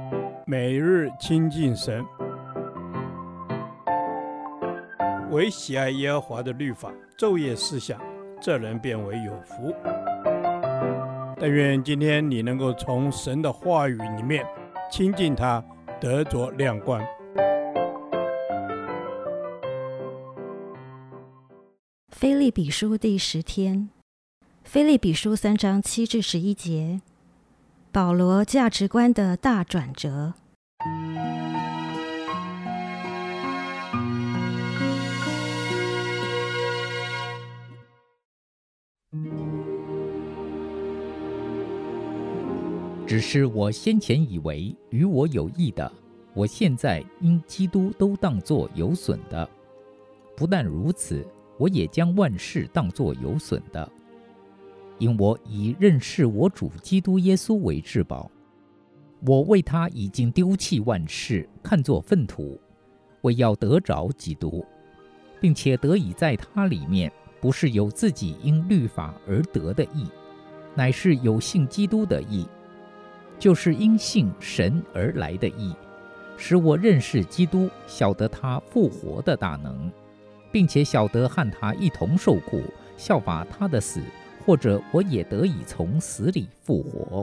每日亲近神，唯喜爱耶和华的律法，昼夜思想，这人变为有福。但愿今天你能够从神的话语里面亲近他，得着亮光。 腓立比书第10天，腓立比书3章7至11节，保罗价值观的大转折。 只是我先前以为与我有益的，我现在因基督都当作有损的。不但如此，我也将万事当作有损的，因我以认识我主基督耶稣为至宝。我为他已经丢弃万事，看作粪土，为要得着基督，并且得以在他里面，不是有自己因律法而得的义，乃是有信基督的义，就是因信神而来的义，使我认识基督，晓得他复活的大能，并且晓得和他一同受苦，效法他的死，或者我也得以从死里复活。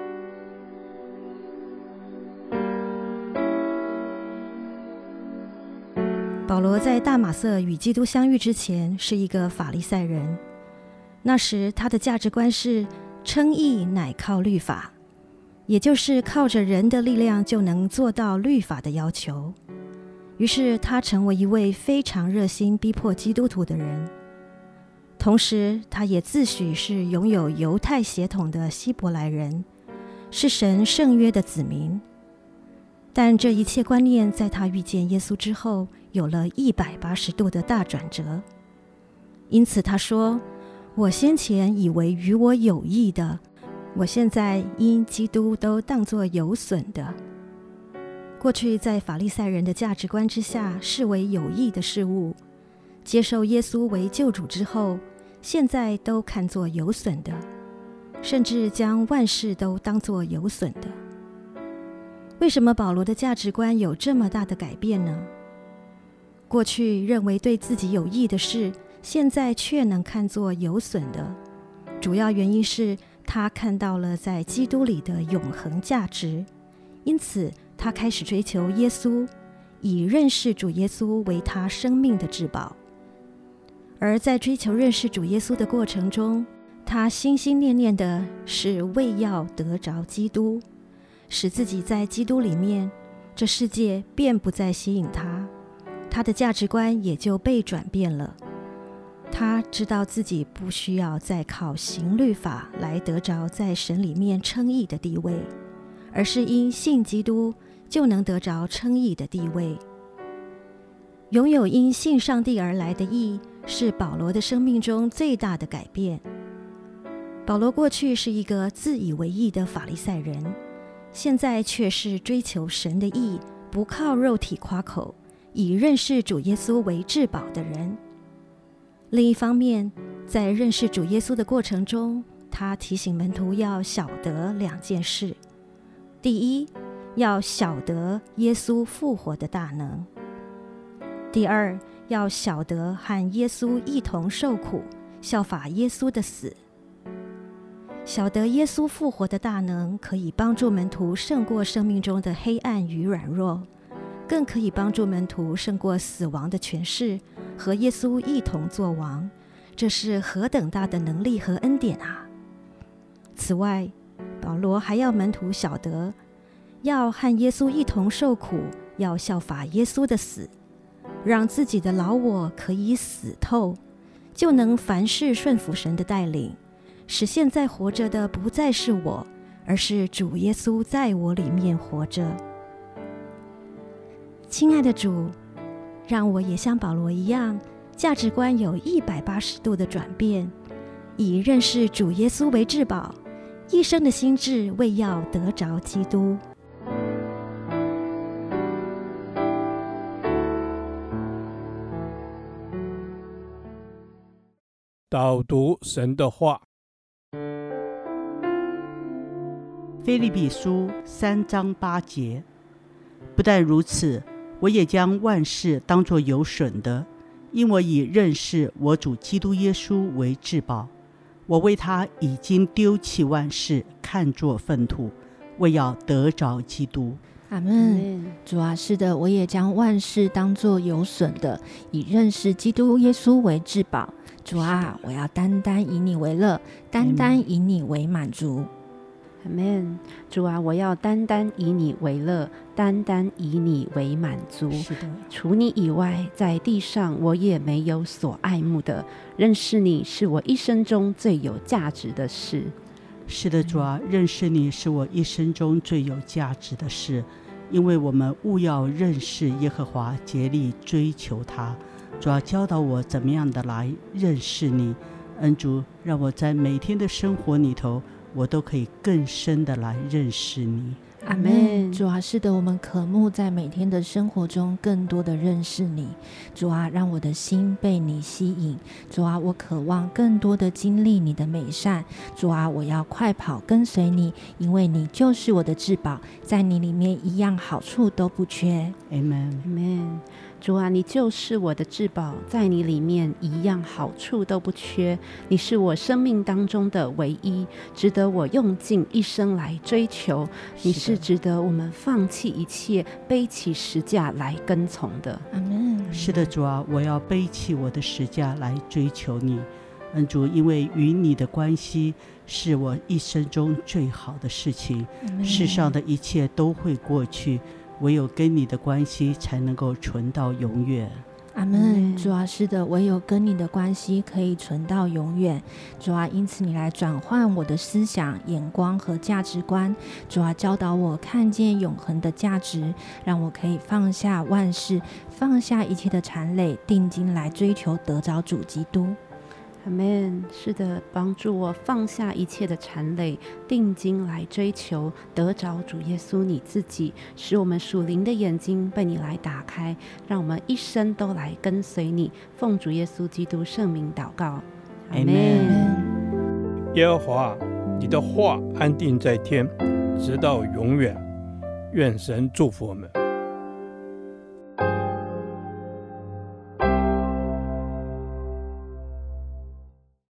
保罗在大马色与基督相遇之前是一个法利赛人，那时他的价值观是称义乃靠律法，也就是靠着人的力量就能做到律法的要求。于是他成为一位非常热心逼迫基督徒的人，同时他也自诩是拥有犹太血统的希伯来人，是神圣约的子民。但这一切观念在他遇见耶稣之后有了180度的大转折。因此他说，我先前以为与我有益的，我现在因基督都当作有损的。过去在法利赛人的价值观之下视为有益的事物，接受耶稣为救主之后，现在都看作有损的，甚至将万事都当作有损的。为什么保罗的价值观有这么大的改变呢？过去认为对自己有益的事，现在却能看作有损的，主要原因是他看到了在基督里的永恒价值，因此他开始追求耶稣，以认识主耶稣为他生命的至宝。而在追求认识主耶稣的过程中，他心心念念的是为要得着基督，使自己在基督里面，这世界便不再吸引他，他的价值观也就被转变了。他知道自己不需要再靠行律法来得着在神里面称义的地位，而是因信基督就能得着称义的地位。拥有因信上帝而来的义，是保罗的生命中最大的改变。保罗过去是一个自以为义的法利赛人，现在却是追求神的义，不靠肉体夸口，以认识主耶稣为至宝的人。另一方面，在认识主耶稣的过程中，他提醒门徒要晓得2件事。第一，要晓得耶稣复活的大能；第二，要晓得和耶稣一同受苦，效法耶稣的死。晓得耶稣复活的大能，可以帮助门徒胜过生命中的黑暗与软弱，更可以帮助门徒胜过死亡的权势，和耶稣一同作王。这是何等大的能力和恩典啊！此外，保罗还要门徒晓得，要和耶稣一同受苦，要效法耶稣的死，让自己的老我可以死透，就能凡事顺服神的带领，使现在活着的不再是我，而是主耶稣在我里面活着。亲爱的主，让我也像保罗一样，价值观有180度的转变，以认识主耶稣为至宝，一生的心志为要得着基督。 导读神的话， 腓立比书3章8节。不但如此，我也将万事当作有损的，因我以认识我主基督耶稣为至宝。我为他已经丢弃万事，看作粪土，为要得着基督。 阿们。主啊，是的，我也将万事当作有损的，以认识基督耶稣为至宝。主啊，我要单单以你为乐，单单以你为满足。 阿们。主啊，我要单单以你为乐，单单以你为满足。 是的， 除你以外，在地上我也没有所爱慕的。认识你是我一生中最有价值的事。 是的，主啊，认识你是我一生中最有价值的事，因为我们务要认识耶和华，竭力追求他。主啊，教导我怎么样的来认识你。恩主，让我在每天的生活里头，我都可以更深的来认识你。 阿们。主啊，是的，我们渴慕在每天的生活中更多的认识你。主啊，让我的心被你吸引。主啊，我渴望更多的经历你的美善。主啊，我要快跑跟随你，因为你就是我的至宝，在你里面一样好处都不缺。 Amen。 主啊，你就是我的至宝，在你里面一样好处都不缺。你是我生命当中的唯一，值得我用尽一生来追求。你是值得我们放弃一切，背起十架来跟从的。 阿们。 是的，主啊，我要背起我的十架来追求你。恩主，因为与你的关系是我一生中最好的事情。世上的一切都会过去，唯有跟你的关系才能够存到永远。 阿们。主啊，是的，唯有跟你的关系可以存到永远。主啊，因此你来转换我的思想、眼光和价值观。主啊，教导我看见永恒的价值，让我可以放下万事，放下一切的缠累，定睛来追求得着主基督。 阿们。是的，帮助我放下一切的缠累，定睛来追求得着主耶稣你自己，使我们属灵的眼睛被你来打开，让我们一生都来跟随你。奉主耶稣基督圣名祷告，阿们。 耶和华，你的话安定在天，直到永远。愿神祝福我们。